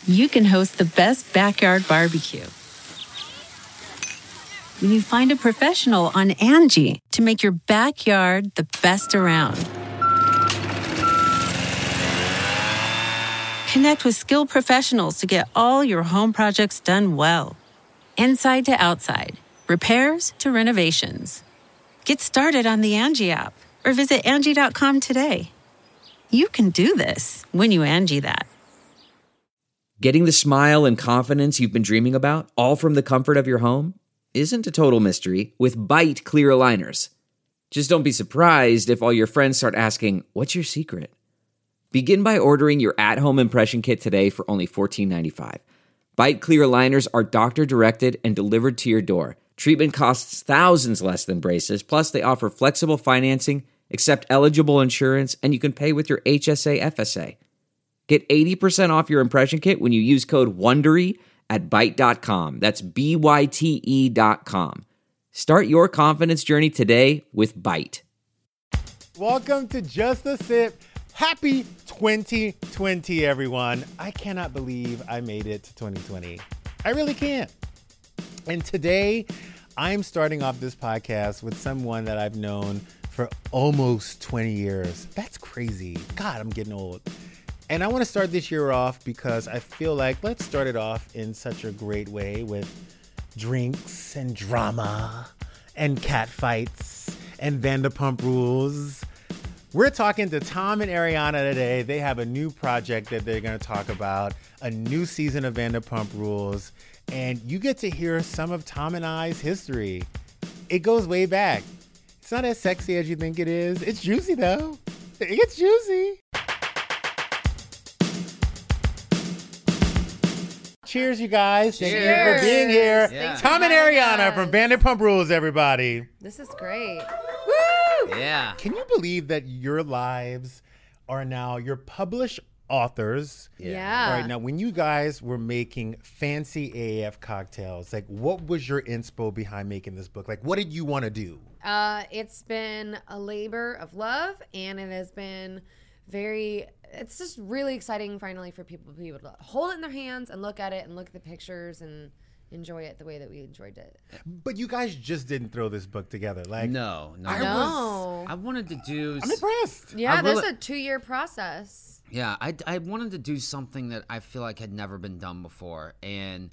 you can host the best backyard barbecue. When you find a professional on Angie to make your backyard the best around. Connect with skilled professionals to get all your home projects done well. Inside to outside, repairs to renovations. Get started on the Angie app or visit Angie.com today. You can do this when you Angie that. Getting the smile and confidence you've been dreaming about, all from the comfort of your home, isn't a total mystery with Byte clear aligners. Just don't be surprised if all your friends start asking, "What's your secret?" Begin by ordering your at-home impression kit today for only $14.95. Byte clear aligners are doctor-directed and delivered to your door. Treatment costs thousands less than braces, plus they offer flexible financing, accept eligible insurance, and you can pay with your HSA FSA. Get 80% off your impression kit when you use code WONDERY at Byte.com. That's BYTE.com. Start your confidence journey today with Byte. Welcome to Just a Sip. Happy 2020, everyone. I cannot believe I made it to 2020. I really can't. And today, I'm starting off this podcast with someone that I've known for almost 20 years. That's crazy. God, I'm getting old. And I want to start this year off because I feel like let's start it off in such a great way with drinks and drama and cat fights and Vanderpump Rules. We're talking to Tom and Ariana today. They have a new project that they're going to talk about, a new season of Vanderpump Rules, and you get to hear some of Tom and I's history. It goes way back. It's not as sexy as you think it is. It's juicy, though. It gets juicy. Cheers, you guys. Thank you for being here. Yeah. Tom and Ariana from Vanderpump Rules, everybody. This is great. Woo! Yeah. Can you believe that your lives are now, you're published authors? Yeah. Right now, when you guys were making fancy AF cocktails, like what was your inspo behind making this book? Like, what did you want to do? It's been a labor of love, and it has been it's just really exciting finally for people to be able to hold it in their hands and look at it and look at the pictures and enjoy it the way that we enjoyed it. But you guys just didn't throw this book together. Like, No. No. I wanted to do. I'm impressed. Yeah, I that's really- a 2-year process. Yeah, I wanted to do something that I feel like had never been done before, and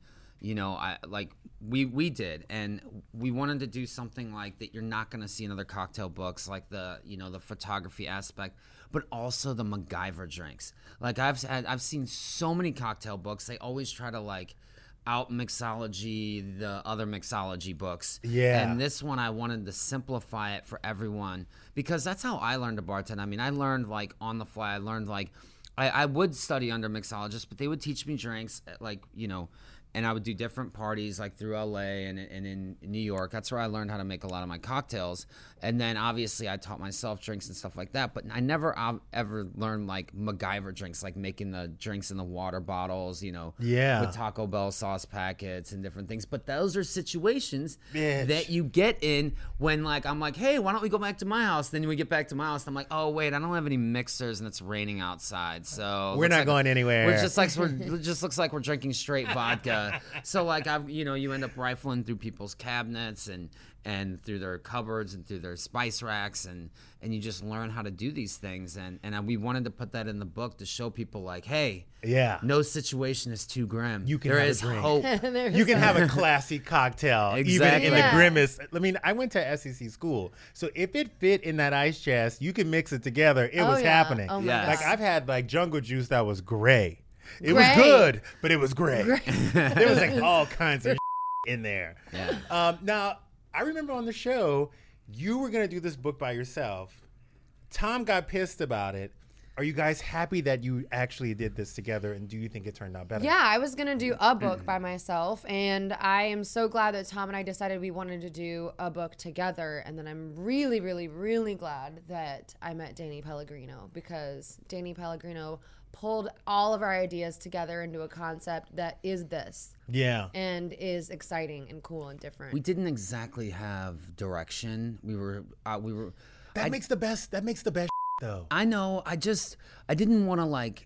we did, and we wanted to do something like that you're not going to see in other cocktail books, like the photography aspect, but also the MacGyver drinks. Like I've seen so many cocktail books. They always try to like out mixology the other mixology books. Yeah. And this one I wanted to simplify it for everyone because that's how I learned to bartend. I mean, I learned like on the fly. I learned like I would study under mixologists, but they would teach me drinks like, and I would do different parties like through LA and in New York. That's where I learned how to make a lot of my cocktails. And then obviously I taught myself drinks and stuff like that. But I never ever learned like MacGyver drinks, like making the drinks in the water bottles, with Taco Bell sauce packets and different things. But those are situations that you get in when like I'm like, hey, why don't we go back to my house? Then we get back to my house. And I'm like, oh wait, I don't have any mixers and it's raining outside, so We're not going anywhere. It just looks like we're drinking straight vodka. So like you end up rifling through people's cabinets and through their cupboards and through their spice racks and you just learn how to do these things and we wanted to put that in the book to show people like, hey, no situation is too grim. You can there have a is drink. hope. You can have a classy cocktail, Exactly. even in the grimmest. I mean, I went to SEC school, so if it fit in that ice chest, you can mix it together. It was happening. Oh my Yes. gosh. Like I've had like jungle juice that was gray. It Gray. was good, but it was gray. There was like all kinds of in there. Yeah. Now, I remember on the show, you were going to do this book by yourself. Tom got pissed about it. Are you guys happy that you actually did this together, and do you think it turned out better? Yeah, I was going to do a book by myself, and I am so glad that Tom and I decided we wanted to do a book together, and then I'm really, really, really glad that I met Danny Pellegrino, because Danny Pellegrino pulled all of our ideas together into a concept that is this. Yeah. And is exciting and cool and different. We didn't exactly have direction. We were That makes the best though. I know. I didn't want to like.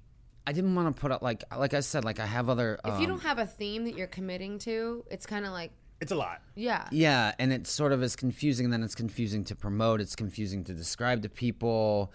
I didn't want to put up like I said, like I have other. If you don't have a theme that you're committing to, it's kind of like, It's a lot. yeah. Yeah, and it sort of is confusing, and then it's confusing to promote. It's confusing to describe to people.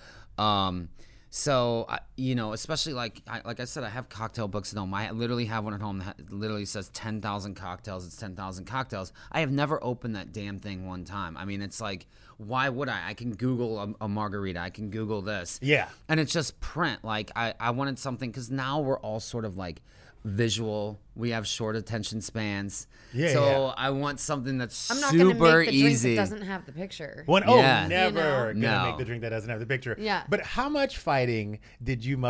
So, especially like I said, I have cocktail books at home. I literally have one at home that literally says 10,000 cocktails. It's 10,000 cocktails. I have never opened that damn thing one time. I mean, it's like, why would I? I can Google a margarita. I can Google this. Yeah. And it's just print. Like, I wanted something, because now we're all sort of like visual. We have short attention spans. Yeah, so yeah. I want something that's I'm not going to super make the drink easy. that doesn't have the picture. Yeah. Never You gonna No. make the drink that doesn't have the picture. Yeah. But how much fighting did you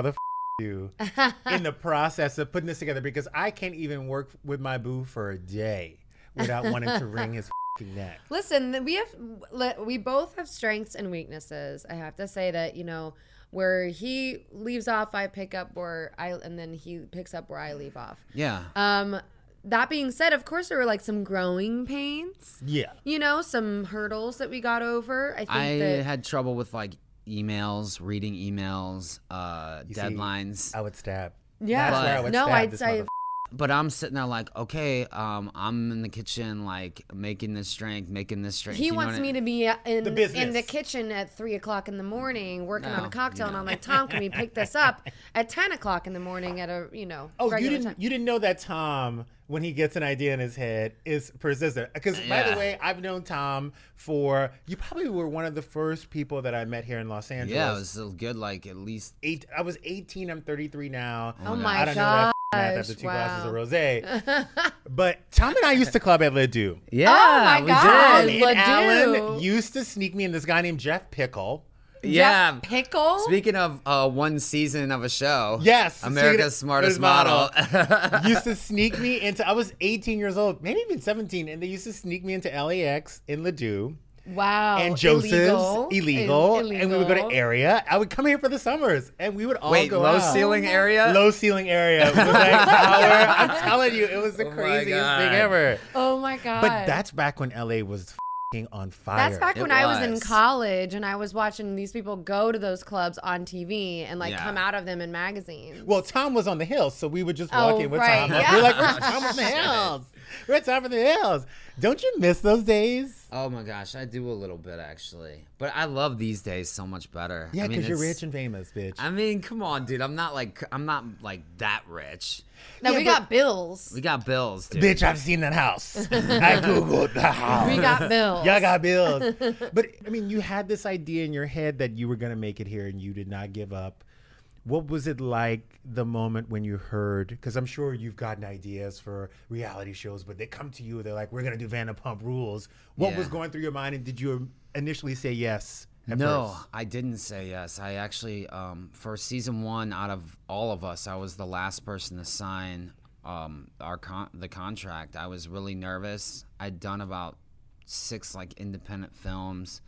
do in the process of putting this together? Because I can't even work with my boo for a day without wanting to wring his neck. Listen, we both have strengths and weaknesses. I have to say that, where he leaves off, I pick up and then he picks up where I leave off. Yeah. That being said, of course, there were like some growing pains. Yeah. Some hurdles that we got over. I think I that had trouble with like emails, reading emails, You see, deadlines. I would stab. Yeah. That's where I would No, stab I'd this say- motherfucker. But I'm sitting there like, okay, I'm in the kitchen, like making this drink. he You know wants what I- me to be in The the business. kitchen at 3:00 in the morning working on No, a cocktail, you and I'm know. like, Tom, can we pick this up at 10:00 in the morning at a Oh, you regular didn't time? you didn't know that Tom, when he gets an idea in his head, is persistent. Because by the Yeah. way, I've known Tom you probably were one of the first people that I met here in Los Angeles. Yeah, it was so good. Like at least I was 18. I'm 33 now. Oh I my don't know that math gosh! after two Wow. glasses of rosé. But Tom and I used to club at Ledoux. yeah. Oh my we God. did. And Ledoux. Alan used to sneak me and this guy named Jeff Pickle. Yeah. Jeff Pickle. Speaking of one season of a show, Yes, America's Smartest Model. Used to sneak me into. I was 18 years old, maybe even 17, and they used to sneak me into LAX in Ledoux. Wow. And Joseph's illegal, and we would go to Illegal. Area. I would come here for the summers, and we would all Wait, go low out. ceiling area? Low ceiling area. It was like I'm telling you, it was the Oh my craziest God. thing ever. Oh my God. But that's back when LA was f***ing on fire. That's back It when I was in was. college and I was watching these people go to those clubs on TV and like Yeah. come out of them in magazines. Well, Tom was on the hills, so we would just walk Oh, in with right, Tom. yeah. We're like, where's Tom on the hills? Where's Tom on the hills? Don't you miss those days? Oh my gosh, I do a little bit actually, but I love these days so much better. Yeah, I mean, because you're it's- rich and famous, bitch. I mean, come on, dude. I'm not like that rich. No, Yeah, we but- got bills. We got bills, dude. Bitch, I've seen that house. I Googled the house. We got bills. Y'all got bills. But, I mean, you had this idea in your head that you were going to make it here and you did not give up. What was it like the moment when you heard, because I'm sure you've gotten ideas for reality shows, but they come to you, they're like, we're going to do Vanderpump Rules. What was Yeah. going through your mind, and did you initially say yes at No, first? I didn't say yes. I actually, for season 1, out of all of us, I was the last person to sign the contract. I was really nervous. I'd done about 6 like independent films.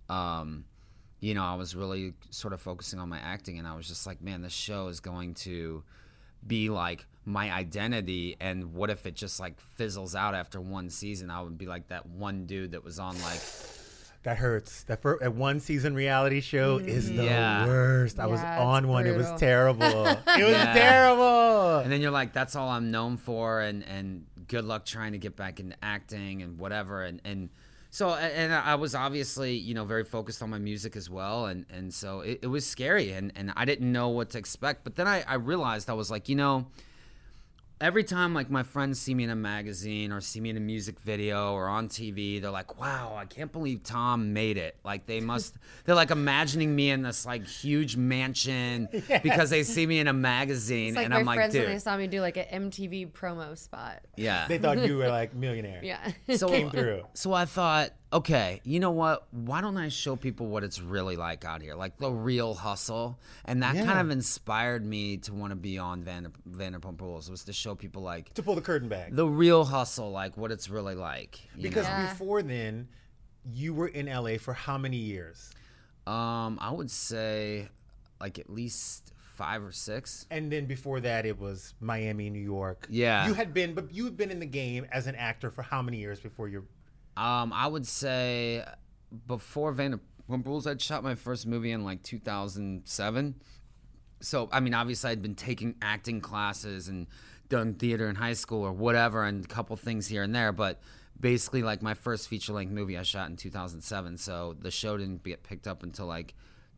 I was really sort of focusing on my acting, and I was just like, man, this show is going to be like my identity, and what if it just like fizzles out after one season? I would be like that one dude that was on like That hurts. That one season reality show is the Yeah. worst. I was Yeah, it's on one. It brutal. was terrible. It was Yeah. terrible. And then you're like, that's all I'm known for, and good luck trying to get back into acting and whatever. And so I was obviously, very focused on my music as well. And so it was scary, and I didn't know what to expect. But then I realized, I was like, every time like my friends see me in a magazine or see me in a music video or on TV, they're like, wow, I can't believe Tom made it. Like they're like imagining me in this like huge mansion because they see me in a magazine. It's like and my I'm like, friends when dude. they saw me do like an MTV promo spot. Yeah. They thought you were like millionaire. Yeah. So, Came through. So I thought, okay, you know what? Why don't I show people what it's really like out here? Like the real hustle. And that Yeah. kind of inspired me to want to be on Vanderpump Rules, was to show people like To pull the curtain back. the real hustle, like what it's really like. Because Yeah. before then, you were in LA for how many years? I would say like at least 5 or 6. And then before that, it was Miami, New York. Yeah. You had been in the game as an actor for how many years before you're... I would say before Vanderpump Rules, I'd shot my first movie in like 2007. so I mean, obviously I'd been taking acting classes and done theater in high school or whatever, and a couple things here and there, but basically like my first feature-length movie I shot in 2007, so the show didn't get picked up until like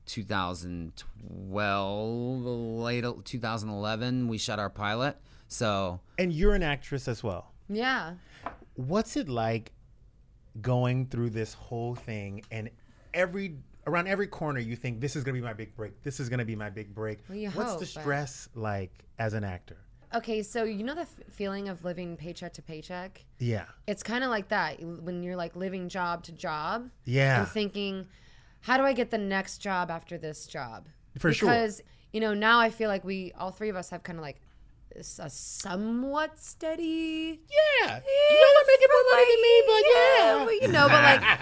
2012, late 2011 we shot our pilot. So And you're an actress as well. Yeah. What's it like going through this whole thing and around every corner you think this is going to be my big break. This is going to be my big break. Well, you What's hope, the but- stress like as an actor? Okay, so you know the feeling of living paycheck to paycheck? Yeah. It's kind of like that when you're like living job to job. Yeah. And thinking, how do I get the next job after this job? For sure. Because, you know, now I feel like all three of us have kind of like a somewhat steady. Yeah. Y'all are making more money than me, but yeah. Well, you know, but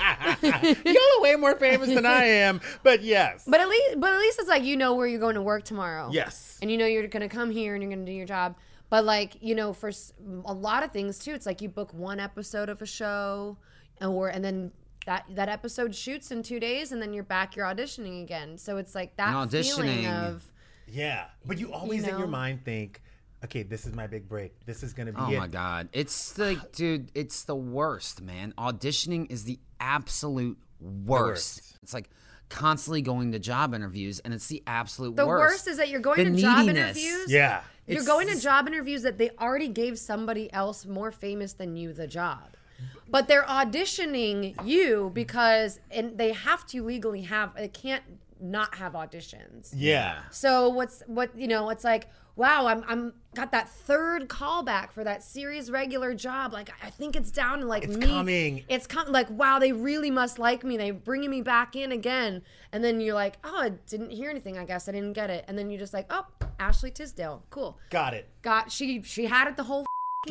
like, Y'all are way more famous than I am, but yes. but at least it's like you know where you're going to work tomorrow. Yes. And you know you're going to come here and you're going to do your job. But like, you know, for a lot of things too, it's like you book one episode of a show, and then that episode shoots in 2 days, and then you're auditioning again. So it's like that And feeling auditioning. of. Yeah. But you always in know? your mind think, okay, this is my big break. This is going to be oh it. my God, it's like, dude, it's the worst, man. Auditioning is the absolute worst. It's like constantly going to job interviews, and it's the absolute The worst. worst is that you're going The to job neediness. interviews. Yeah. You're going to job interviews that they already gave somebody else more famous than you the job. But they're auditioning you because and they have to legally they can't not have auditions. Yeah. So it's like, wow, I'm got that third callback for that series regular job. Like I think it's down to like It's me. coming. It's coming. Like wow, they really must like me. They're bringing me back in again. And then you're like, oh, I didn't hear anything. I guess I didn't get it. And then you're just like, oh, Ashley Tisdale, cool. Got it. She had it the whole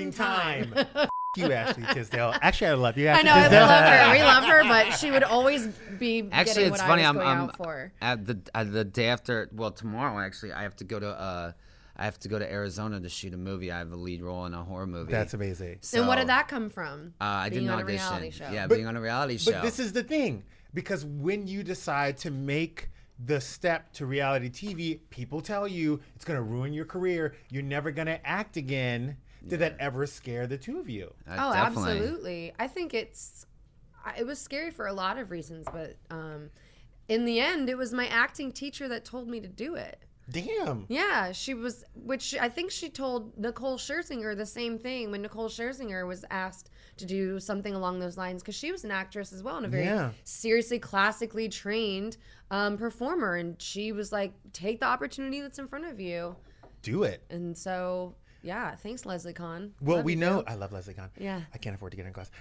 Time. You, Ashley Tisdale. Actually, I love you, I Ashley know, I Tisdale. love her. We love her, but she would always be Actually, getting it's what funny. I was going I'm out for. at the day after. Well, tomorrow actually, I have to go to Arizona to shoot a movie. I have a lead role in a horror movie. That's amazing. And what So, did that come from? I Being didn't on a audition. reality show. Yeah, But- being on a reality show. But this is the thing, because when you decide to make the step to reality TV, people tell you it's going to ruin your career. You're never going to act again. Did that ever scare the two of you? Oh, Definitely. absolutely. I think it was scary for a lot of reasons, but in the end, it was my acting teacher that told me to do it. Damn. Yeah, which I think she told Nicole Scherzinger the same thing when Nicole Scherzinger was asked to do something along those lines because she was an actress as well and a very seriously classically trained performer, and she was like, take the opportunity that's in front of you. Do it. And so, yeah, thanks, Leslie Kahn. Well, Love we you, know. girl. I love Leslie Kahn. Yeah. I can't afford to get in class.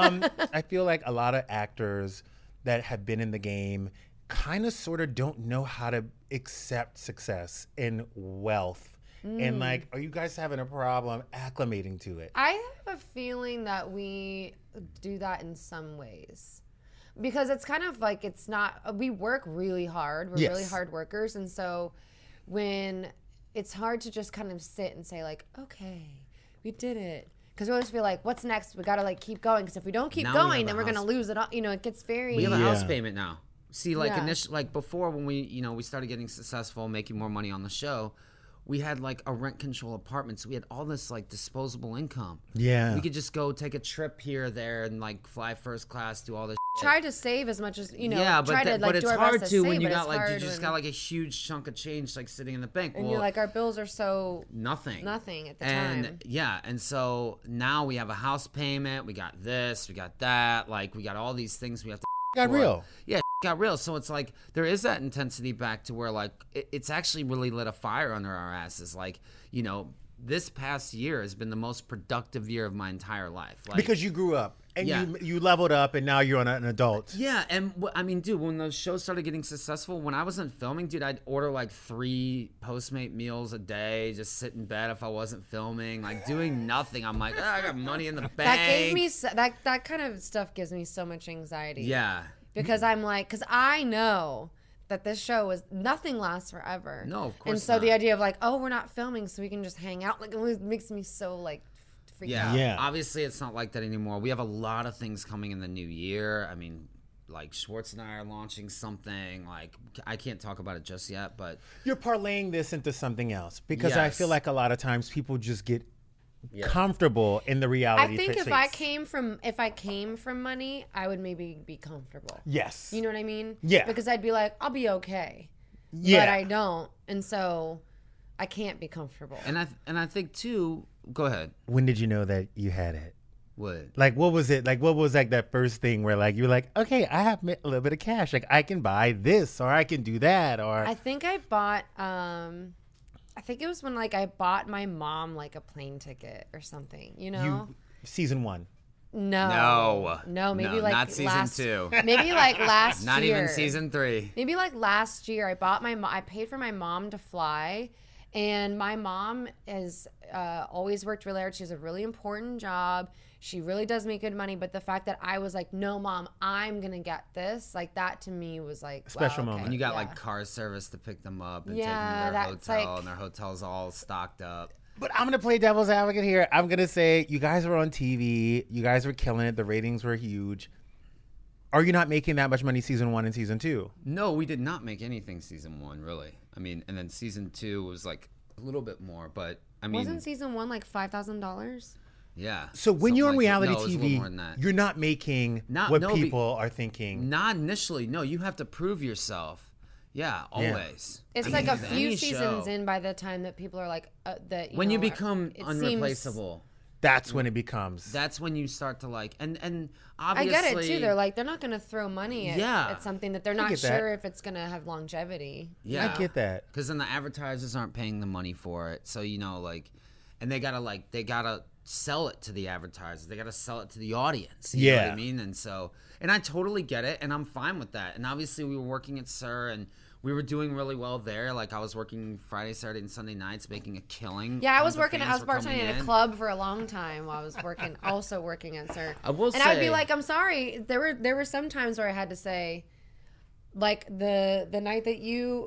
I feel like a lot of actors that have been in the game kind of sort of don't know how to accept success and wealth. And like, are you guys having a problem acclimating to it? I have a feeling that we do that in some ways. Because it's kind of like we work really hard. We're Yes. really hard workers. And so when it's hard to just kind of sit and say like, okay, we did it. Because we always feel like, what's next? We got to like keep going. Because if we don't keep Now we have going, a then we're going to house. lose it all. You know, it gets very... We have a Yeah. house payment now. See, like Yeah. like before when we started getting successful, making more money on the show, we had like a rent control apartment, so we had all this like disposable income. Yeah. We could just go take a trip here or there and like fly first class, do all this. shit. Try to save as much as, Yeah, try to like but do it's our hard best to to when save, you but got it's like hard you just when- got like a huge chunk of change like sitting in the bank. And well, you're like, our bills are so nothing at the and time. yeah, and so now we have a house payment, we got this, we got that, like we got all these things we have to Got for. real. Yeah, got real. So it's like there is that intensity back to where like it's actually really lit a fire under our asses. Like, you know, this past year has been the most productive year of my entire life. Like, Because you grew up and Yeah. you leveled up and now you're an adult. yeah, and I mean, dude, when those shows started getting successful, when I wasn't filming, dude, I'd order like 3 Postmate meals a day, just sit in bed if I wasn't filming, like doing nothing. I'm like, I got money in the bank. That gave me that kind of stuff gives me so much anxiety. Yeah. Because I'm like, because I know that this show is nothing lasts forever. No, of course And so not. the idea of like, oh, we're not filming, so we can just hang out, like, it makes me so like freaked Yeah. out. Yeah. Obviously, it's not like that anymore. We have a lot of things coming in the new year. I mean, like Schwartz and I are launching something. Like I can't talk about it just yet, but You're parlaying this into something else because I Yes. feel like a lot of times people just get comfortable in the reality. I think if space. I came from money, I would maybe be comfortable. Yes. You know what I mean? Yeah. Because I'd be like, I'll be okay. Yeah. But I don't, and so I can't be comfortable. and I think too. Go ahead. When did you know that you had it? What? Like, what was it? Like, what was like that first thing where like you're like, okay, I have a little bit of cash. Like, I can buy this or I can do that or. I think I bought. I think it was when like I bought my mom like a plane ticket or something. You know. Season 1. No, No, maybe like not season last, 2. Maybe like last Not year. even season 3. Maybe like last year, I paid for my mom to fly, and my mom has always worked really hard. She has a really important job. She really does make good money. But the fact that I was like, no, Mom, I'm gonna get this, like that to me was like Special wow, moment. okay, And you got yeah. like car service to pick them up and Yeah, take them to their that's hotel, like- and their hotel's all stocked up. But I'm gonna play devil's advocate here. I'm gonna say you guys were on TV. You guys were killing it. The ratings were huge. Are you not making that much money season 1 and season 2? No, we did not make anything season 1, really. I mean, and then season 2 was like a little bit more, but I mean, Wasn't season 1 like $5,000? yeah. So when something you're on like that. reality No, it was a little more than TV, that. you're not making Not- what no, be- people are thinking. Not initially. No, you have to prove yourself. Yeah, always. It's I like mean, a with few any seasons show. in by the time that people are like that. When you know, become it seems- unreplaceable, That's when it becomes. that's when you start to like, and I obviously, get it too. They're like they're not going to throw money at, Yeah. at something that they're not get that. sure if it's going to have longevity. yeah, I get that. because then the advertisers aren't paying the money for it, so you know, like, and they gotta sell it to the advertisers. They gotta sell it to the audience. You know what Yeah. I mean? And so, and I totally get it, and I'm fine with that. And obviously, we were working at SUR, and we were doing really well there. Like I was working Friday, Saturday, and Sunday nights, making a killing. Yeah, I was Tons of working. I fans was were coming bartending at a in. club for a long time while I was working, also working at SUR. I will and I'd be say- like, I'm sorry. There were some times where I had to say, like the night that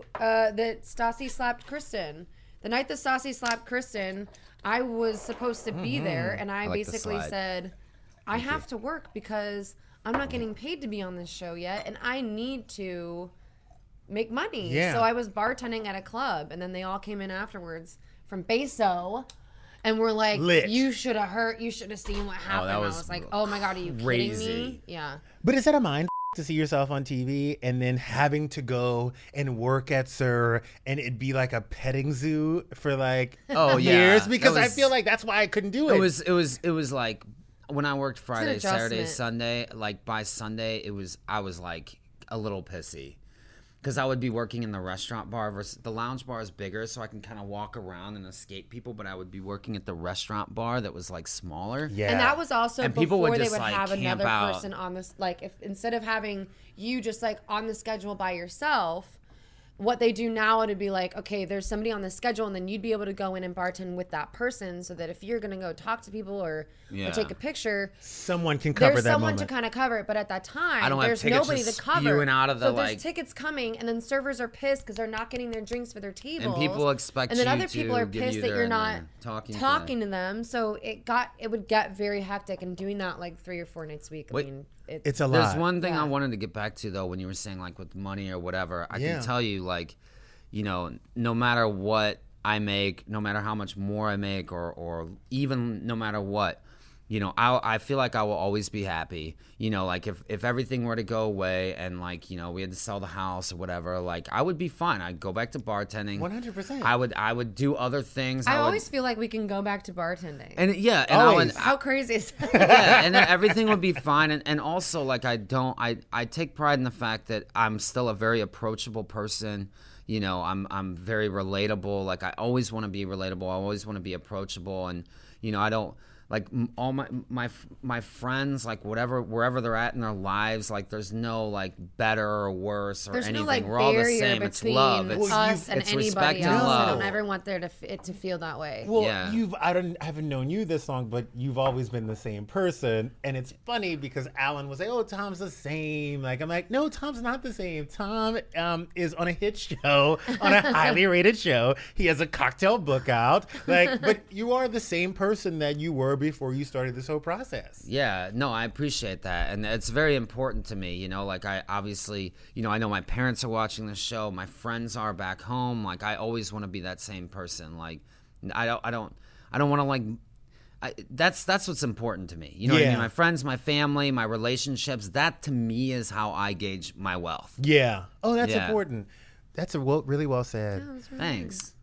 that Stassi slapped Kristen. The night that Stassi slapped Kristen, I was supposed to be there, and I like the basically slide. said, I have to work because I'm not getting paid to be on this show yet, and I need to make money. Yeah. So I was bartending at a club, and then they all came in afterwards from Beso, and were like, Lit. "You should have heard. You should have seen what happened." I was was like, "Oh my god, are you kidding crazy. me?" Yeah. But is that a mind to see yourself on TV and then having to go and work at SUR and it'd be like a petting zoo for like Oh, yeah. years? That Because I was- feel like that's why I couldn't do it. It was like when I worked Friday, Saturday, adjustment. Sunday. Like by Sunday, I was like a little pissy because I would be working in the restaurant bar versus the lounge bar is bigger, so I can kind of walk around and escape people. But I would be working at the restaurant bar that was like smaller. Yeah. And that was also And people before would they just, would like, have camp another out. person on this. Like, if instead of having you just like on the schedule by yourself, what they do now it'd be like, okay, there's somebody on the schedule, and then you'd be able to go in and bartend with that person, so that if you're gonna go talk to people or take a picture, someone can cover there's that someone moment. to kind of cover it. But at that time, I don't have there's tickets nobody just to cover. spewing out of the, so there's like- tickets coming, and then servers are pissed because they're not getting their drinks for their tables. people expect and then you other people to are give pissed you that their- you're not talking to to them. So it would get very hectic, and doing that like 3 or 4 nights a week. I Wait. mean, It's a lot. There's one thing Yeah. I wanted to get back to though when you were saying like with money or whatever. I Yeah. can tell you like, you know, no matter what I make, no matter how much more I make, or even no matter what, you know, I feel like I will always be happy. You know, like if everything were to go away and like, you know, we had to sell the house or whatever, like I would be fine. I'd go back to bartending. 100%. I would do other things. I would- always feel like we can go back to bartending. and yeah, and Always. How crazy is that? yeah, and then everything would be fine. And also, like, I take pride in the fact that I'm still a very approachable person. You know, I'm very relatable. Like, I always want to be relatable. I always want to be approachable. And, you know, I don't, like, all my friends, like, wherever they're at in their lives, like, there's no, like, better or worse or There's anything. no like We're all the barrier same. It's between love. It's, us and it's anybody respect else. and I love. don't ever want there it to feel that way. Well, Yeah. I haven't known you this long, but you've always been the same person. And it's funny because Alan was like, "Oh, Tom's the same." Like, I'm like, "No, Tom's not the same. Tom is on a hit show, on a highly rated show. He has a cocktail book out. Like, but you are the same person that you were were before you started this whole process. Yeah, no, I appreciate that. And it's very important to me, like I obviously, I know my parents are watching this show, my friends are back home. Like I always want to be that same person. Like I don't want to like that's what's important to me. You know what I mean? My friends, my family, my relationships, that to me is how I gauge my wealth. Yeah. Oh, that's important. That's really well said. Yeah, that's really Thanks.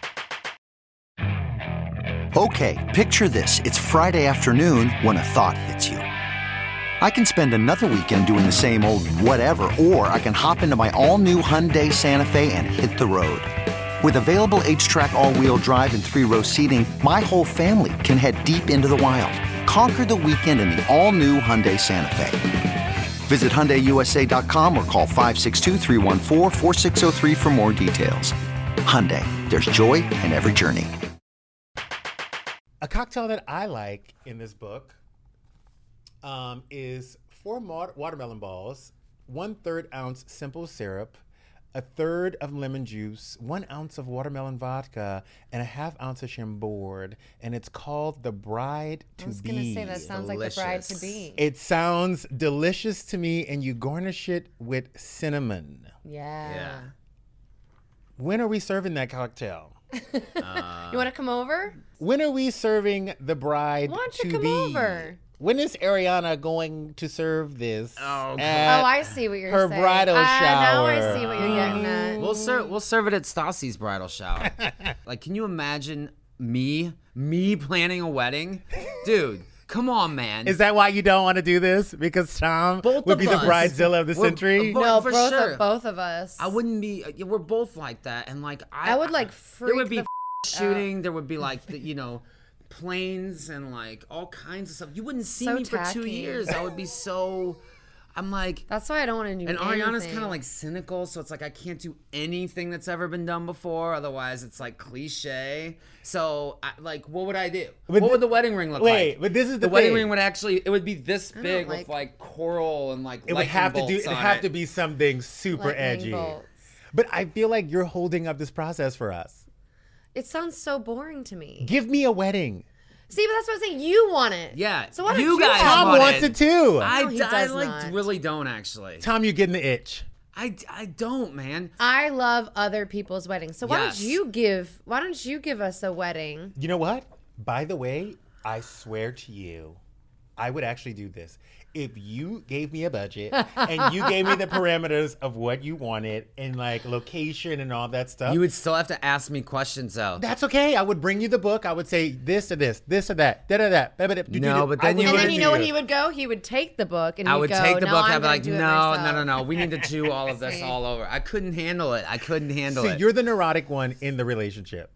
Okay, picture this. It's Friday afternoon when a thought hits you. I can spend another weekend doing the same old whatever, or I can hop into my all-new Hyundai Santa Fe and hit the road. With available H-Track all-wheel drive and 3-row seating, my whole family can head deep into the wild. Conquer the weekend in the all-new Hyundai Santa Fe. Visit HyundaiUSA.com or call 562-314-4603 for more details. Hyundai, there's joy in every journey. A cocktail that I like in this book is 4 watermelon balls, 1/3 ounce simple syrup, 1/3 of lemon juice, 1 ounce of watermelon vodka, and 1/2 ounce of Chambord. And it's called the Bride to Be. I was going to say, that sounds like the Bride to Be. It sounds delicious to me, and you garnish it with cinnamon. Yeah. When are we serving that cocktail? You want to come over? When are we serving the Bride Why don't you to come Be? over? When is Ariana going to serve this? Oh, I see what you're her saying. bridal Now I shower. see what you're getting at. We'll serve it at Stassi's bridal shower. Like, can you imagine me planning a wedding? Dude, come on, man. Is that why you don't want to do this? Because Tom Both would of be the us. bridezilla of the century? No, for both, sure. both of us. I wouldn't be. We're both like that, and like I would like freak There would be the shooting. There would be like planes and like all kinds of stuff. You wouldn't see So me for 2 tacky. years. I would be so. I'm like. That's why I don't want to do And anything. Ariana's kind of like cynical, so it's like I can't do anything that's ever been done before. Otherwise, it's like cliche. So, what would I do? But what would the wedding ring look like? Wait, but this is the wedding thing. ring would actually it would be this big like- with like coral and like It would have to do. It have to be something super Lightning edgy. bolts. But I feel like you're holding up this process for us. It sounds so boring to me. Give me a wedding. See, but that's what I'm saying. You want it. Yeah, So why don't you you guys have Tom want wants it too. No, he does like not. really don't actually. Tom, you're getting the itch. I don't, man. I love other people's weddings. So why Yes. don't you give us a wedding? You know what? By the way, I swear to you, I would actually do this. If you gave me a budget and you gave me the parameters of what you wanted and like location and all that stuff, You would still have to ask me questions though. that's okay. I would bring you the book. I would say this or this or that, da da da. No, but then you And would- then you know what he would go? He would take the book and I he'd would go, take the "No, book. I'm I'd be gonna like, do it no, myself." no. We need to do all of this all over. I couldn't handle it. I couldn't handle See, it. you're the neurotic one in the relationship.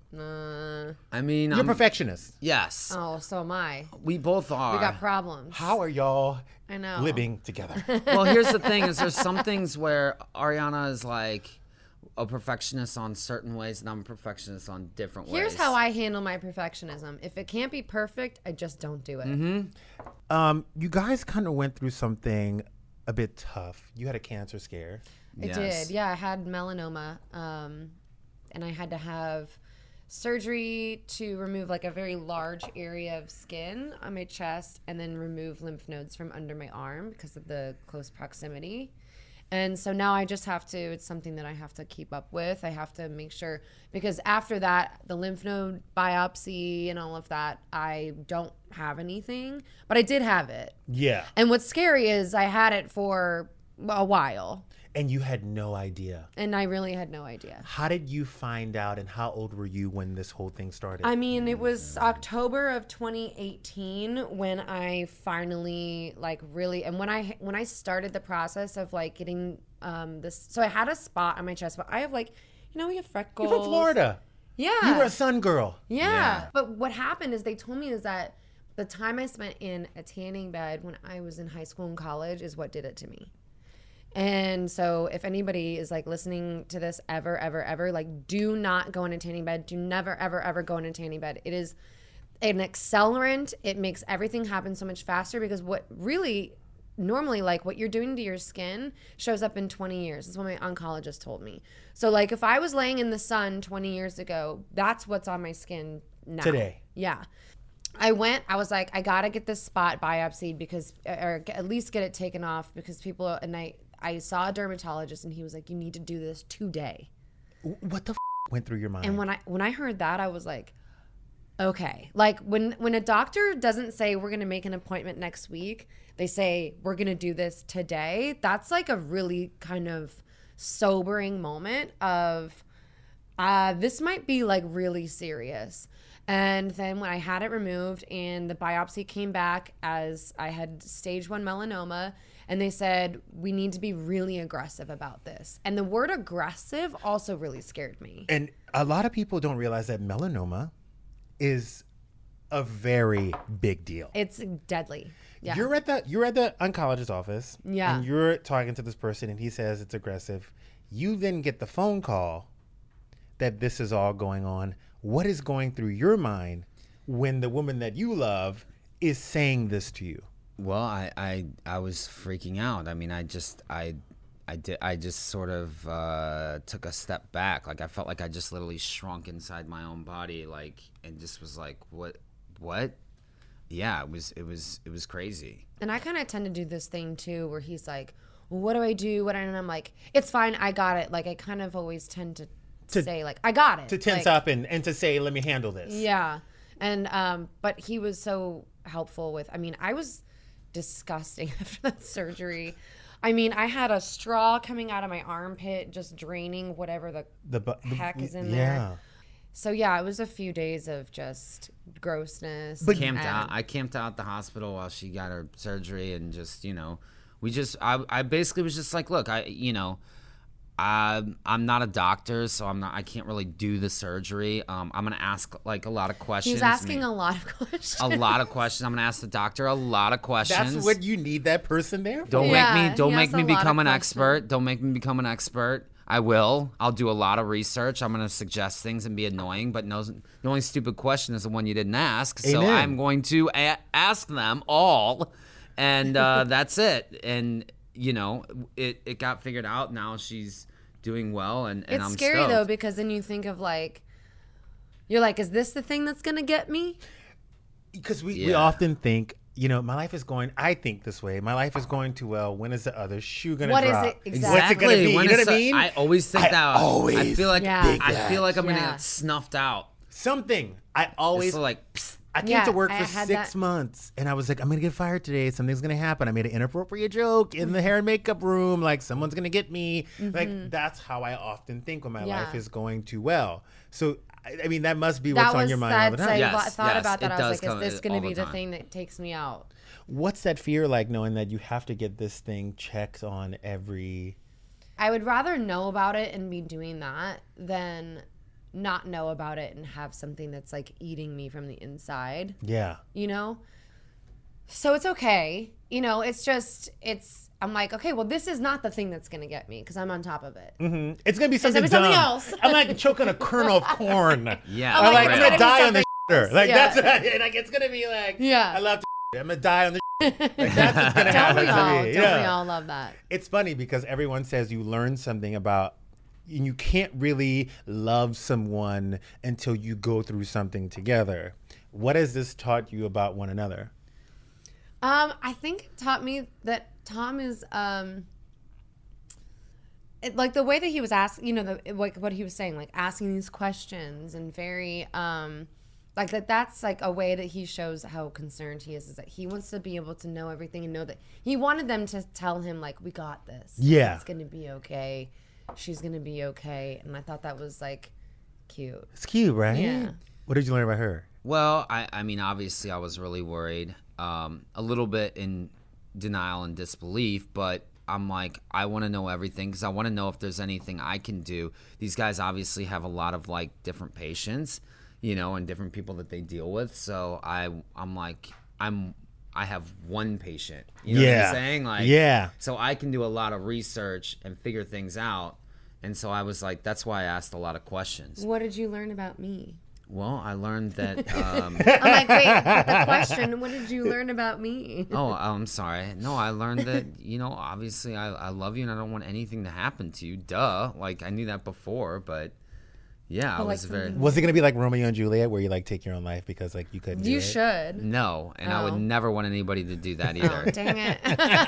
I mean, You're a perfectionist. Yes, Oh, so am I. we both are. We got problems. How are y'all I know. living together? Well, here's the thing: is there's some things where Ariana is like a perfectionist on certain ways, and I'm a perfectionist on different ways. Here's how I handle my perfectionism. If it can't be perfect, I just don't do it. You guys kind of went through something a bit tough. You had a cancer scare. I Yes. did. Yeah, I had melanoma, and I had to have surgery to remove like a very large area of skin on my chest and then remove lymph nodes from under my arm because of the close proximity. And so now I just have to, it's something that I have to keep up with. I have to make sure, because after that, the lymph node biopsy and all of that, I don't have anything, but I did have it. Yeah. And what's scary is I had it for a while. And you had no idea. And I really had no idea. How did you find out, and how old were you when this whole thing started? I mean, it was October of 2018 when I finally really, and when I started the process of getting this. So I had a spot on my chest, but I have we have freckles. You're from Florida. Yeah. You were a sun girl. Yeah. But what happened is they told me is that the time I spent in a tanning bed when I was in high school and college is what did it to me. And so if anybody is listening to this ever, do not go in a tanning bed. Do never, ever go in a tanning bed. It is an accelerant. It makes everything happen so much faster because what really normally what you're doing to your skin shows up in 20 years. That's what my oncologist told me. So if I was laying in the sun 20 years ago, that's what's on my skin now. Today. Yeah. I was like, I gotta get this spot biopsied because, or at least get it taken off because people, and I saw a dermatologist and he was like, you need to do this today. What the went through your mind? And when I heard that, I was like, okay. Like when a doctor doesn't say we're gonna make an appointment next week, they say we're gonna do this today. That's like a really kind of sobering moment of this might be like really serious. And then when I had it removed and the biopsy came back as I had stage 1 melanoma, and they said, we need to be really aggressive about this. And the word aggressive also really scared me. And a lot of people don't realize that melanoma is a very big deal. It's deadly. Yeah. You're at the oncologist's office. Yeah. And you're talking to this person and he says it's aggressive. You then get the phone call that this is all going on. What is going through your mind when the woman that you love is saying this to you? Well, I was freaking out. I mean, I just sort of took a step back. Like I felt like I just literally shrunk inside my own body, like, and just was like, what? Yeah, it was crazy. And I kind of tend to do this thing too, where he's like, well, what do I do? And I'm like, it's fine, I got it. Like I kind of always tend to say like, I got it. To tense like, up and to say, let me handle this. Yeah. And but he was so helpful with, I mean, I was disgusting after that surgery. I mean, I had a straw coming out of my armpit, just draining whatever the heck is in there. So yeah, it was a few days of just grossness. But I camped out at the hospital while she got her surgery, and just, you know, I basically was just like, look, I'm not a doctor, so I can't really do the surgery. I'm gonna ask like a lot of questions. He's asking a lot of questions. A lot of questions. I'm gonna ask the doctor a lot of questions. That's what you need that person there for. Don't make me become an expert. Don't make me become an expert. I will. I'll do a lot of research. I'm gonna suggest things and be annoying, but no, the only stupid question is the one you didn't ask. So Amen. I'm going to ask them all, and that's it. And you know, it got figured out. Now she's doing well, and it's I'm scary stoked. though, because then you think of like, you're like, is this the thing that's gonna get me? Because we often think, you know, my life is going, I think this way, my life is going too well. When is the other shoe gonna drop? What is it exactly? What's it gonna be? You know what I mean? I always think that. I feel like I feel like I'm gonna Yeah. get snuffed out. Something. I always It's like, psst. I came to work I for had 6 that. months, and I was like, I'm gonna get fired today. Something's gonna happen. I made an inappropriate joke in the hair and makeup room. Like, someone's gonna get me. Like, that's how I often think when my Yeah. life is going too well. So, I mean, that must be what's on your mind all the time. Yes, I thought yes, about that. it I does was like, come is this going all to be the the time. thing that takes me out? What's that fear like, knowing that you have to get this thing checked on every... I would rather know about it and be doing that than not know about it and have something that's like eating me from the inside, Yeah. you know? So it's okay. You know, I'm like, okay, well, this is not the thing that's going to get me because I'm on top of it. Mm-hmm. It's gonna be something gonna be something dumb. else. I'm like choking a kernel of corn. Yeah. Or I'm like, like, I'm it's gonna gonna be die on the something shitter. Like, Yeah. that's like, it's gonna be like, Yeah. I love the I'm gonna die on the like, that's what's gonna Don't happen we to all? me. Don't we all love that? It's funny because everyone says you learn something about, and you can't really love someone until you go through something together. What has this taught you about one another? I think it taught me that Tom is, like the way that he was asking, you know, like what he was saying, like asking these questions and very, like that's like a way that he shows how concerned he is that he wants to be able to know everything and know that he wanted them to tell him like, we got this. Yeah. It's going to be okay. She's going to be okay. And I thought that was like cute. It's cute, right? Yeah. What did you learn about her? Well, I mean, obviously I was really worried, a little bit in denial and disbelief, but I'm like, I want to know everything because I want to know if there's anything I can do. These guys obviously have a lot of like different patients, you know, and different people that they deal with. So I'm like, I have one patient, you know what I'm saying? Like, yeah. So I can do a lot of research and figure things out. And so I was like, that's why I asked a lot of questions. What did you learn about me? Well, I learned that. I'm like, wait, but the question, what did you learn about me? Oh, I'm sorry. No, I learned that, you know, obviously I love you and I don't want anything to happen to you. Duh. Like, I knew that before, but, Yeah, I But, like, was very. something- Was it gonna be like Romeo and Juliet, where you like take your own life because like you couldn't? do You it? should. No, and I Oh. would never want anybody to do that Oh, either. dang it.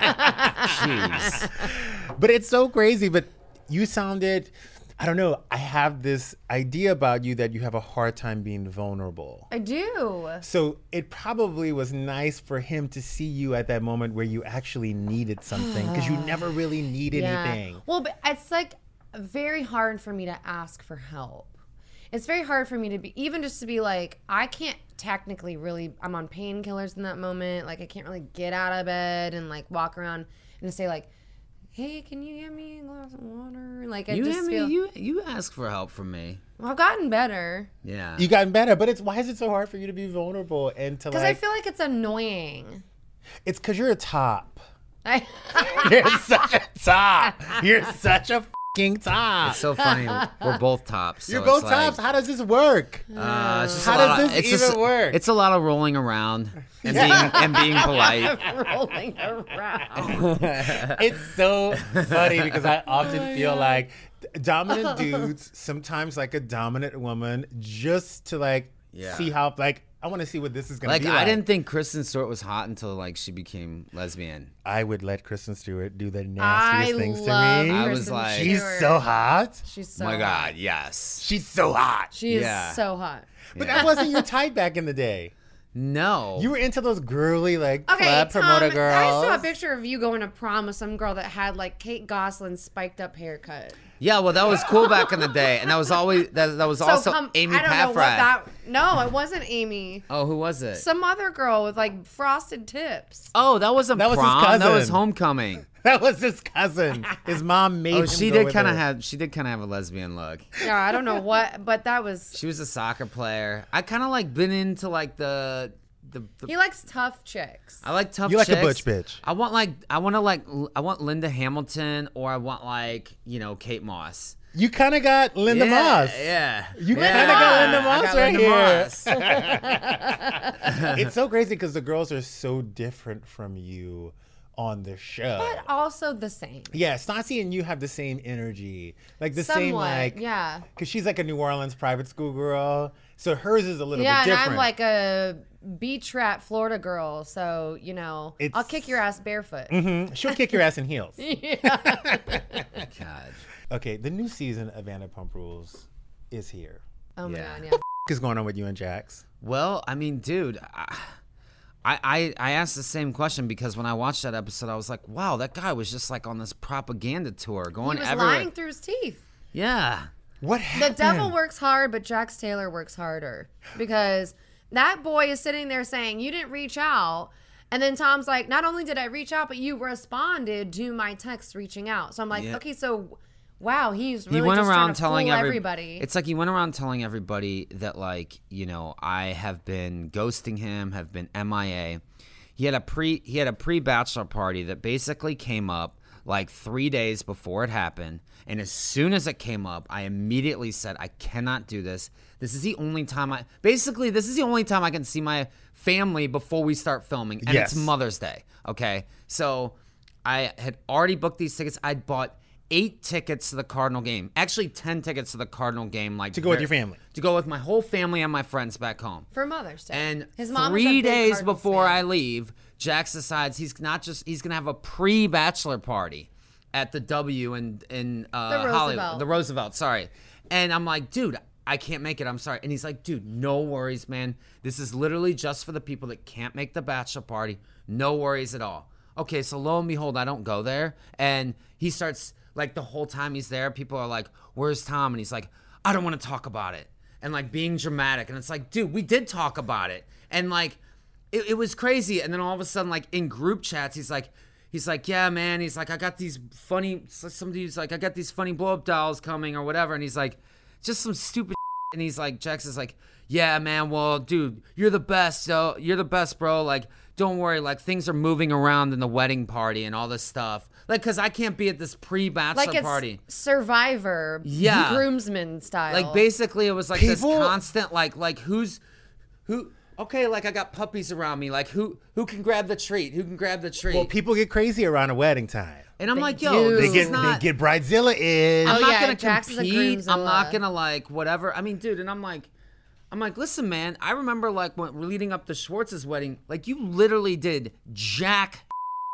Jeez. But it's so crazy. But you sounded, I don't know. I have this idea about you that you have a hard time being vulnerable. I do. So it probably was nice for him to see you at that moment where you actually needed something because you never really need anything. Well, but it's like very hard for me to ask for help. It's very hard for me to be, even just to be like, I can't technically really, I'm on painkillers in that moment. Like, I can't really get out of bed and like walk around and say like, hey, can you get me a glass of water? Like, I You, just feel, you ask for help from me. I've gotten better. Yeah. You gotten better, but why is it so hard for you to be vulnerable and to Because like? I feel like it's annoying. It's because you're a top. I, You're such a top. You're such a fucking top. It's so funny. We're both tops. So You're both it's like, tops. How does this work? It's just How a lot does of- this it's even just- work? It's a lot of rolling around and being polite. rolling around. It's so funny because I often feel like dominant dudes sometimes like a dominant woman just to like Yeah. see how like I want to see what this is gonna Like be I like. didn't think Kristen Stewart was hot until like she became lesbian. I would let Kristen Stewart do the I nastiest things to love me. I was Kristen like- She's Stewart. so hot. She's so Oh my hot. God, yes. She's so hot. She is Yeah. so hot. But that wasn't your type back in the day. No. You were into those girly like Okay, club Tom, promoter I girls. saw a picture of you going to prom with some girl that had like Kate Gosselin's spiked up haircut. Yeah, well, that was cool back in the day, and that was always that was also Amy I don't know what Paffrath. that. No, it wasn't Amy. Oh, who was it? Some other girl with like frosted tips. Oh, that wasn't That was his prom. That was cousin. homecoming. That was his cousin. His mom made Oh, him she go did with kind of her. have a lesbian look. Yeah, I don't know what, but that was. She was a soccer player. I kind of like been into like the He likes tough chicks. I like tough You like a chicks. butch bitch. I want Linda Hamilton, or I want like, Kate Moss. You kind of got Linda Moss. Yeah. You kinda got Linda I Moss got right Linda Moss. It's so crazy because the girls are so different from you on the show. But also the same. Yeah, Stassi and you have the same energy. Like the same, Somewhat, like, yeah. because she's like a New Orleans private school girl. So hers is a little Yeah, bit and different. I'm like a beach rat Florida girl, so I'll It's- kick your ass barefoot. She'll kick your ass in heels. God. Okay, the new season of Vanderpump Rules is here. Oh my Yeah. god, yeah. What is going on with you and Jax? Well, I mean, dude, I asked the same question because when I watched that episode, I was like, wow, that guy was just like on this propaganda tour going He was everywhere. lying through his teeth. Yeah. What The happened? devil works hard, but Jax Taylor works harder because that boy is sitting there saying, you didn't reach out. And then Tom's like, not only did I reach out, but you responded to my text reaching out. So I'm like, Yeah. okay, so wow, he's really He went just around trying to telling fool every- everybody. It's like he went around telling everybody that, like, I have been ghosting him, have been MIA. He had a pre-bachelor party that basically came up like 3 days before it happened. And as soon as it came up, I immediately said, I cannot do this. This is the only time I can see my family before we start filming. And Yes. it's Mother's Day. Okay. So I had already booked these tickets. I'd bought 8 tickets to the Cardinal game. Actually, 10 tickets to the Cardinal game. Like To go with your family. To go with my whole family and my friends back home. For Mother's Day. And his mom is a 3 big days Cardinals before fan. I leave, Jax decides he's going to have a pre-bachelor party at the W in Hollywood. Roosevelt. The Roosevelt, sorry. And I'm like, dude, I can't make it. I'm sorry. And he's like, dude, no worries, man. This is literally just for the people that can't make the bachelor party. No worries at all. Okay, so lo and behold, I don't go there. And he starts, like, the whole time he's there, people are like, where's Tom? And he's like, I don't want to talk about it. And, like, being dramatic. And it's like, dude, we did talk about it. And, like, it was crazy. And then all of a sudden, like, in group chats, he's like, yeah, man. He's like, I got these funny, somebody's like, I got these funny blow-up dolls coming or whatever. And he's like, just some stupid and he's like, Jax is like, yeah, man, well, dude, you're the best. So you're the best, bro. Like, don't worry. Like, things are moving around in the wedding party and all this stuff. Like, because I can't be at this pre-bachelor like it's party. Survivor, Yeah. groomsman style. Like, basically, it was like People- this constant, like who? Okay, like I got puppies around me. Like, who can grab the treat? Who can grab the treat? Well, people get crazy around a wedding time. And I'm They like, yo, do. this They is not. get Bridezilla in. I'm Oh, not yeah, gonna Jax is a compete. I'm groomzilla. not gonna like whatever. I mean, dude, and I'm like, listen, man. I remember like when we're leading up to Schwartz's wedding, like you literally did jack.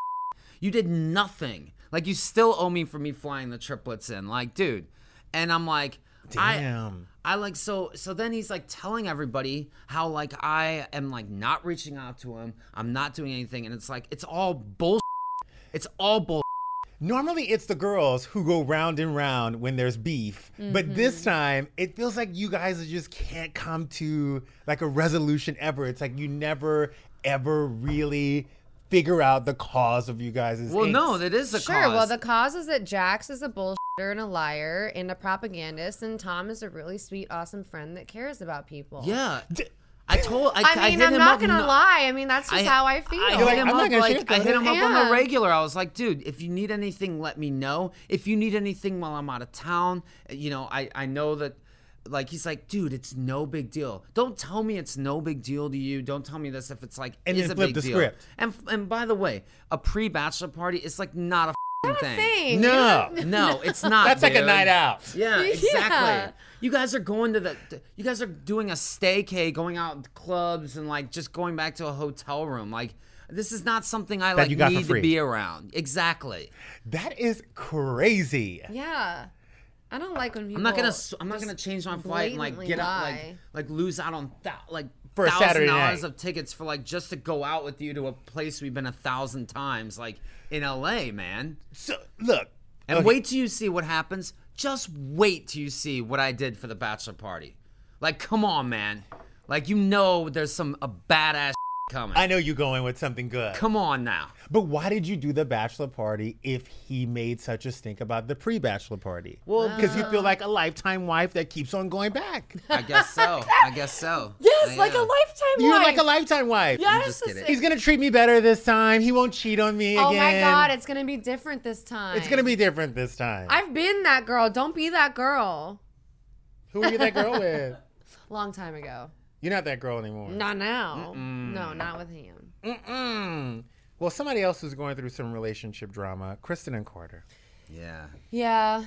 You did nothing. Like you still owe me for me flying the triplets in. Like, dude. And I'm like, Damn. I like so then he's like telling everybody how like I am like not reaching out to him. I'm not doing anything, and it's like it's all bullshit. It's all bullshit. Normally, it's the girls who go round and round when there's beef. But this time, it feels like you guys just can't come to like a resolution ever. It's like you never, ever really figure out the cause of you guys' Well, angst. no, that is the Sure. cause. Well, the cause is that Jax is a bullshitter and a liar and a propagandist, and Tom is a really sweet, awesome friend that cares about people. Yeah. I I mean, hit I'm him not up gonna lie. I mean, that's just how I feel. I You're hit like, him I'm not up gonna like shit, I go hit him ahead. up on the Yeah. regular. I was like, dude, if you need anything, let me know. If you need anything while I'm out of town, you know, I know that. Like he's like, dude, it's no big deal. Don't tell me it's no big deal to you. Don't tell me this if it's like And is then a flip big the deal. script. And by the way, a pre-bachelor party is like not a thing. No. No, it's not. That's like a dude. night out. Yeah, exactly. Yeah. You guys are going to you guys are doing a staycay, going out to clubs and like just going back to a hotel room. Like this is not something I like you got for need to free. be around. Exactly. That is crazy. Yeah. I don't like when people. I'm not gonna change my flight and like blatantly get up lie. like lose out on For a Saturday $1,000 night. of tickets for like just to go out with you to a place we've been 1,000 times like in LA, man. So, look. And okay, wait till you see what happens. Just wait till you see what I did for the bachelor party. Like, come on, man. Like, you know there's a badass coming. I know you're going with something good. Come on now. But why did you do the bachelor party if he made such a stink about the pre-bachelor party? Well, Because you feel like a lifetime wife that keeps on going back. I guess so. I guess so. Yes, I like a am. lifetime You're wife. like a lifetime wife. Yes, just kidding. He's going to treat me better this time. He won't cheat on me Oh again. my God, it's gonna be different this time. It's going to be different this time. I've been that girl. Don't be that girl. Who were you that girl with? Long time ago. You're not that girl anymore. Not now. No, not with him. Mm-mm. Well, somebody else is going through some relationship drama. Kristen and Carter. Yeah. Yeah.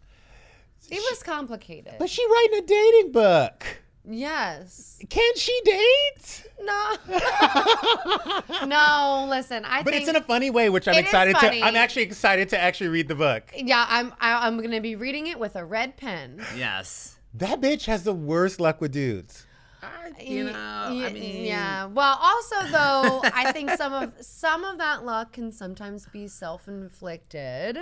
It was complicated. But she writing a dating book. Yes. Can she date? No. No, listen, I But think it's in a funny way, which I'm It is excited to. funny. I'm actually excited to actually read the book. yeah, I'm going to be reading it with a red pen. Yes. That bitch has the worst luck with dudes. You know, I mean. Yeah. Well, also though, I think some of that luck can sometimes be self-inflicted.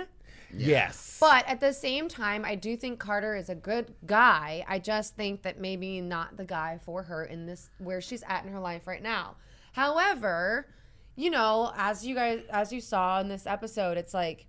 Yes. But at the same time, I do think Carter is a good guy. I just think that maybe not the guy for her in this where she's at in her life right now. However, you know, as you saw in this episode, it's like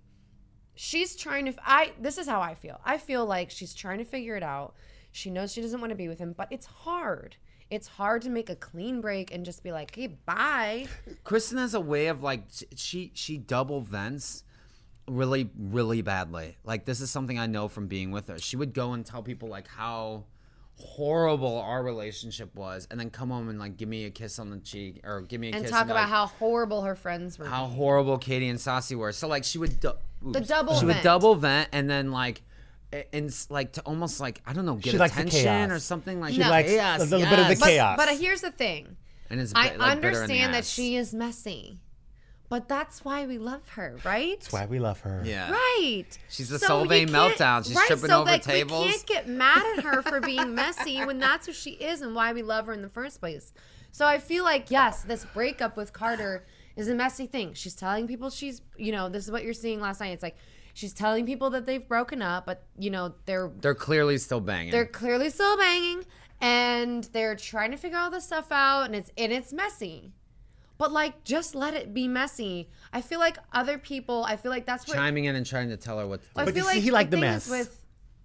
she's trying to this is how I feel. I feel like she's trying to figure it out. She knows she doesn't want to be with him, but it's hard. It's hard to make a clean break and just be like, "Hey, bye." Kristen has a way of like she double vents really, really badly. Like this is something I know from being with her. She would go and tell people like how horrible our relationship was, and then come home and like give me a kiss on the cheek or give me a And kiss talk be about like, how horrible her friends were. how horrible Katie and Saucy were. So like she would The double she would vent. double vent and then like and like to almost like I don't know get She likes the attention chaos. or something like She that. likes Chaos, a little bit of the yes. chaos. But here's the thing. And it's I like, bitter in the understand that ass. she is messy, but that's why we love her, right? That's why we love her. Yeah. Right. She's the So you Solvay can't- meltdown. She's tripping over like, tables. We can't get mad at her for being messy when that's who she is and why we love her in the first place. So I feel like, yes, this breakup with Carter is a messy thing. She's telling people she's, you know, this is what you're seeing last night. It's like she's telling people that they've broken up, but, you know, they're clearly still banging. they're clearly still banging and they're trying to figure all this stuff out and it's messy. But like just let it be messy. I feel like other people, I feel like that's what chiming in and trying to tell her what to do. I But feel you see, like he liked the thing mess. is with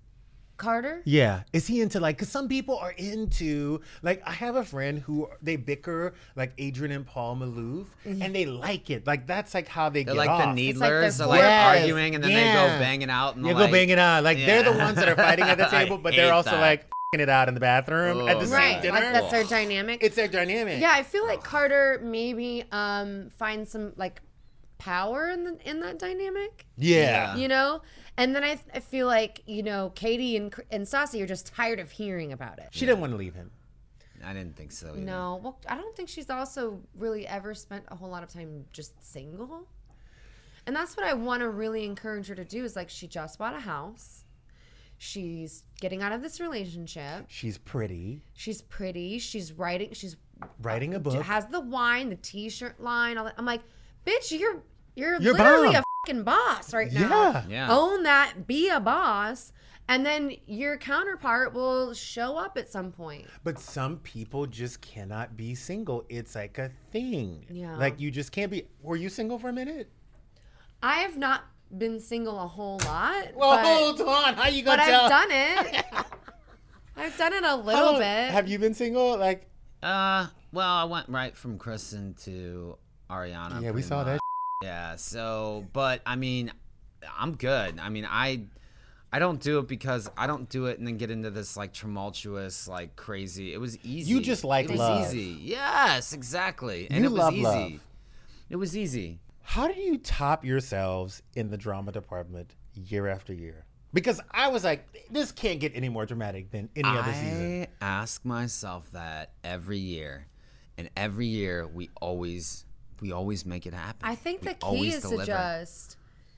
Carter. Yeah. Is he into like, because some people are into, like, I have a friend who they bicker like Adrian and Paul Maloof, and they like it. Like, that's like how they They're get like off. the like Needlers. they're They're like Yes. arguing and then Yeah. they go banging out. And You they're go like, banging out. Like, they're the Yeah. ones that are fighting at the table, but they're hate also that. like f***ing it out in the bathroom at the Oh, same Right. dinner. Like, that's their dynamic. It's their dynamic. Yeah, I feel like Carter maybe finds some like power in that dynamic. Yeah. You know? And then I feel like, you know, Katie and Stassi are just tired of hearing about it. She didn't want to leave him. I didn't think so either. No. Well, I don't think she's also really ever spent a whole lot of time just single. And that's what I want to really encourage her to do is like she just bought a house. She's getting out of this relationship. She's pretty. She's pretty. She's writing a book. Has the wine, the t-shirt line, all that. I'm like, bitch, you're You're literally bomb. a fucking boss right now. Yeah. Own that, be a boss, and then your counterpart will show up at some point. But some people just cannot be single. It's like a thing. Yeah. Like you just can't be. Were you single for a minute? I have not been single a whole lot. Well, but, hold on. How you gonna but tell? I've done it. I've done it a How little long bit. Have you been single? Like, Well, I went right from Kristen to Ariana. yeah, we pretty saw much. that. Yeah. So, but I mean, I'm good. I mean, I don't do it because I don't do it and then get into this like tumultuous, like crazy. It was easy. You just like it was love. easy. Yes, exactly. And You it was love easy. love. It was easy. How do you top yourselves in the drama department year after year? Because I was like, this can't get any more dramatic than any other season. I ask myself that every year, and every year we always make it happen. I think We the key always is to deliver. just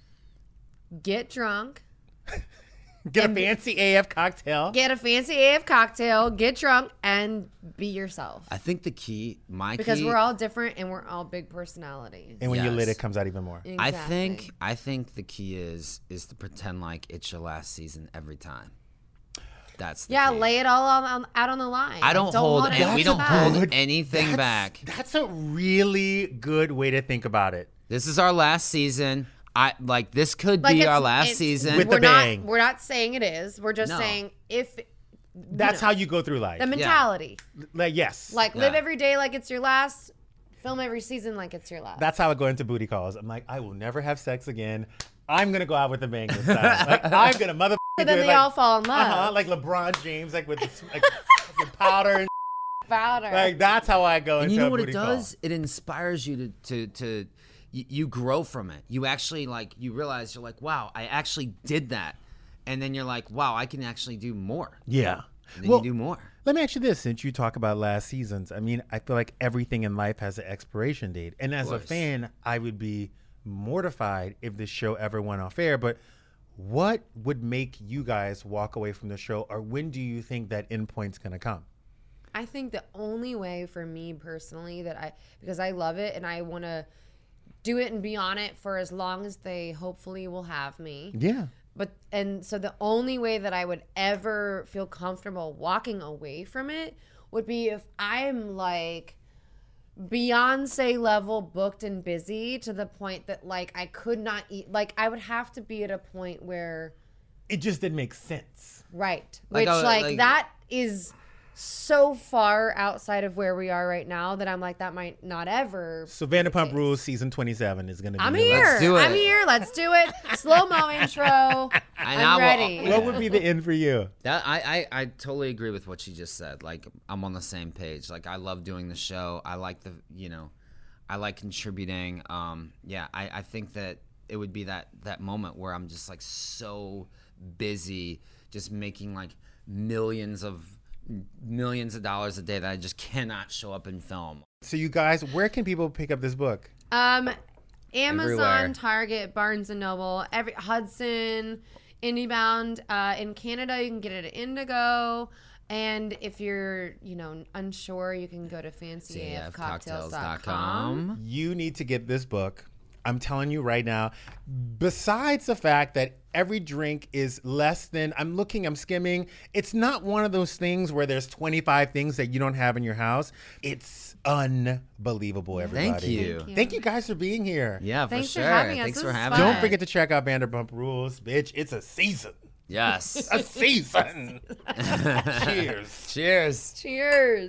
get drunk, Get a fancy AF cocktail. get a fancy AF cocktail, get drunk, and be yourself. I think the key, Because key, we're all different and we're all big personalities. And when you lit, Yes. it comes out even more. Exactly. I think the key is to pretend like it's your last season every time. That's the Yeah, key. lay it all out on the line. I don't hold. hold And we don't back. hold anything back. That's a really good way to think about it. This is our last season. This could Like, be it's- our last it's- season. With the We're not. bang. We're not saying it is. We're just No. saying if That's how you go through life. the mentality. Like, yes. Like live Yeah. every day like it's your last. Film every season like it's your last. That's how I go into booty calls. I'm like, I will never have sex again. I'm gonna go out with a bang this time. Like, I'm gonna mother. But then they all fall in love. Like LeBron James, like with the powder and Powder. like that's how I go And into you know a what it booty call. does? It inspires you to you grow from it. You actually you realize you're like, wow, I actually did that, and then you're like, wow, I can actually do more. Yeah. And then you do more. Let me ask you this: since you talk about last seasons, I mean, I feel like everything in life has an expiration date, and as a course. fan, I would be mortified if this show ever went off air. But what would make you guys walk away from the show, or when do you think that end point's gonna come? I think the only way for me personally because I love it and I want to do it and be on it for as long as they hopefully will have me. Yeah. So the only way that I would ever feel comfortable walking away from it would be if I'm like Beyonce level booked and busy to the point that like I could not eat. Like I would have to be at a point where It just didn't make sense. right, Like, which that is so far outside of where we are right now that I'm like that might not ever. So Vanderpump Rules season 27 is gonna be. I'm your here. last- do it. I'm here. Let's do it. Slow mo intro. I'm ready. What would be the end for you? That I totally agree with what she just said. Like I'm on the same page. Like I love doing the show. I like I like contributing. I think that it would be that moment where I'm just like so busy, just making like millions of dollars a day that I just cannot show up and film. So you guys, where can people pick up this book? Amazon, Everywhere. Target, Barnes and Noble, Hudson, IndieBound. In Canada, you can get it at Indigo. And if you're, unsure, you can go to fancyafcocktails.com. You need to get this book. I'm telling you right now, besides the fact that every drink is less than, I'm skimming, it's not one of those things where there's 25 things that you don't have in your house. It's unbelievable, everybody. Thank you. Thank you guys for being here. Yeah, Thanks for for sure. having us. Thanks This for is having fun. me. Don't forget to check out Vanderpump Rules, bitch. It's a season. Yes. A season. Cheers. Cheers. Cheers.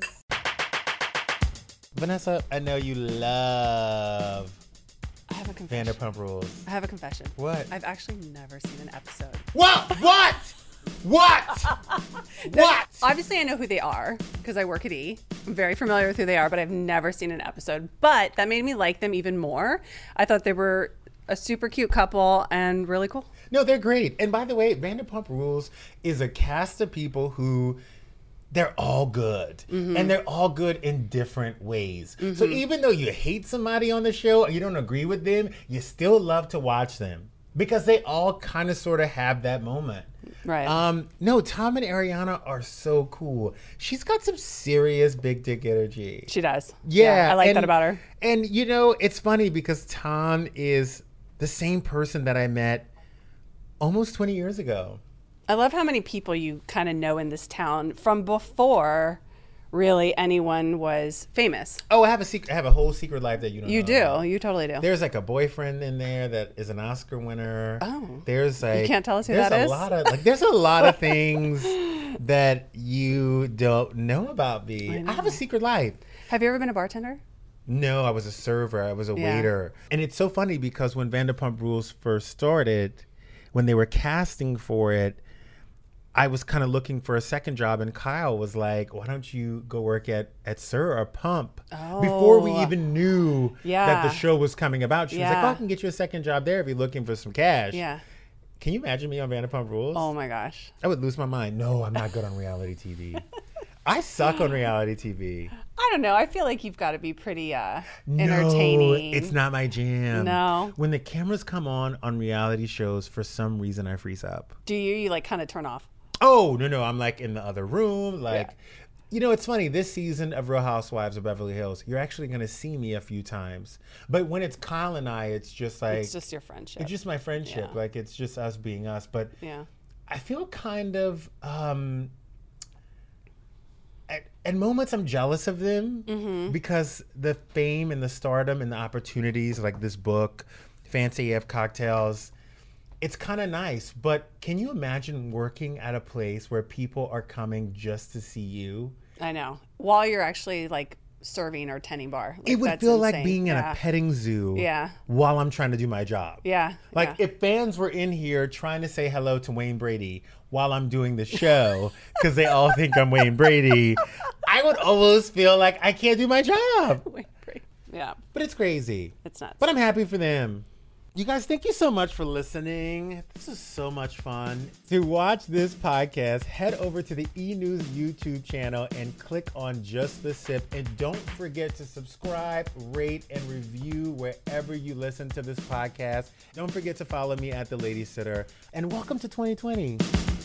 Vanessa, I know you love I have a confession. Vanderpump Rules. I have a confession. What? I've actually never seen an episode. What? What? What? Obviously, I know who they are because I work at E! I'm very familiar with who they are, but I've never seen an episode. But that made me like them even more. I thought they were a super cute couple and really cool. No, they're great. And by the way, Vanderpump Rules is a cast of people who they're all good. And they're all good in different ways. So even though you hate somebody on the show or you don't agree with them, you still love to watch them because they all kind of sort of have that moment. Right. No, Tom and Ariana are so cool. She's got some serious big dick energy. She does. Yeah. I like that about her. And you know, it's funny because Tom is the same person that I met almost 20 years ago. I love how many people you kind of know in this town from before really anyone was famous. Oh, I have a whole secret life that you don't know. You do. about. You totally do. There's like a boyfriend in there that is an Oscar winner. Oh. There's like You can't tell us who there's that a is? lot of there's a lot of things that you don't know about me. I have a secret life. Have you ever been a bartender? No, I was a server. I was a Yeah. waiter. And it's so funny because when Vanderpump Rules first started, when they were casting for it, I was kind of looking for a second job, and Kyle was like, why don't you go work at Sir or Pump? Before we even knew that the show was coming about. She was like, oh, I can get you a second job there if you're looking for some cash. Yeah. Can you imagine me on Vanderpump Rules? Oh my gosh. I would lose my mind. No, I'm not good on reality TV. I suck on reality TV. I don't know. I feel like you've got to be pretty entertaining. No, it's not my jam. No. When the cameras come on reality shows, for some reason I freeze up. Do you like kind of turn off? Oh, no. I'm like in the other room. Like, you know, it's funny. This season of Real Housewives of Beverly Hills, you're actually going to see me a few times. But when it's Kyle and I, it's just like. It's just your friendship. It's just my friendship. Yeah. Like, it's just us being us. But Yeah. I feel kind of. At moments, I'm jealous of them because the fame and the stardom and the opportunities, like this book, Fancy AF Cocktails, it's kind of nice. But can you imagine working at a place where people are coming just to see you? I know. While you're actually like serving or tending bar. Like, It would that's feel like insane. being in Yeah. a petting zoo Yeah. while I'm trying to do my job. Yeah. Like yeah. if fans were in here trying to say hello to Wayne Brady while I'm doing the show because they all think I'm Wayne Brady, I would almost feel like I can't do my job. Yeah. But it's crazy. It's nuts. But I'm happy for them. You guys, thank you so much for listening. This is so much fun. To watch this podcast, head over to the E! News YouTube channel and click on Just the Sip. And don't forget to subscribe, rate, and review wherever you listen to this podcast. Don't forget to follow me at The Lady Sitter. And welcome to 2020.